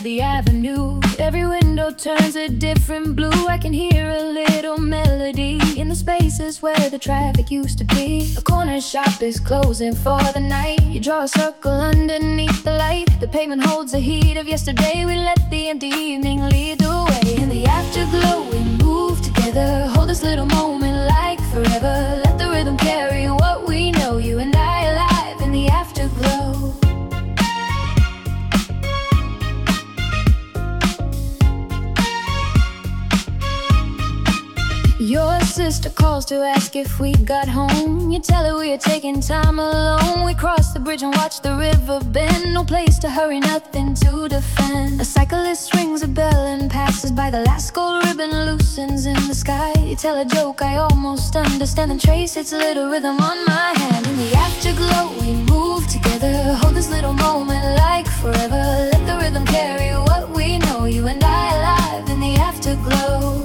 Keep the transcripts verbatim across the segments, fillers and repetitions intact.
the avenue. Every window turns a different blue. I can hear a little melody in the spaces where the traffic used to be. A corner shop is closing for the night. You draw a circle underneath the light. The pavement holds the heat of yesterday. We let the empty evening lead the way. In the afterglow we move together. Hold this little moment like forever. Let the rhythm carry what we know. You and I alive in the afterglow. Your sister calls to ask if we got home. You tell her we are taking time alone. We cross the bridge and watch the river bend. No place to hurry, nothing to defend. A cyclist rings a bell and passes by. The last gold ribbon loosens in the sky. You tell a joke I almost understand, and trace its little rhythm on my hand. In the afterglow we move together. Hold this little moment like forever. Let the rhythm carry what we know. You and I alive in the afterglow.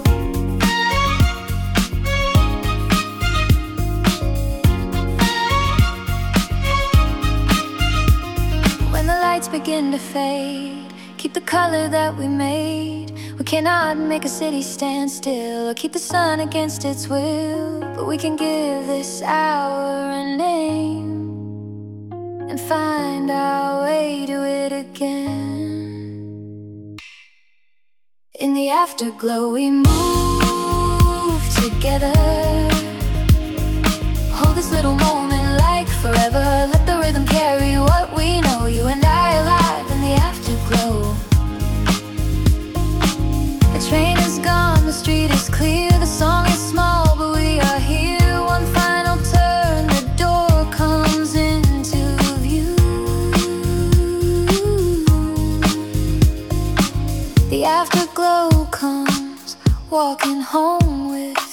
Lights begin to fade. Keep the color that we made. We cannot make a city stand still or keep the sun against its will, but we can give this hour a name and find our way to it again. In the afterglow we move together. Hold this little moment like forever. Let the rhythm carry what we know. You and I alive in the afterglow. The train is gone, the street is clear. The song is small, but we are here. One final turn, the door comes into view. The afterglow comes walking home with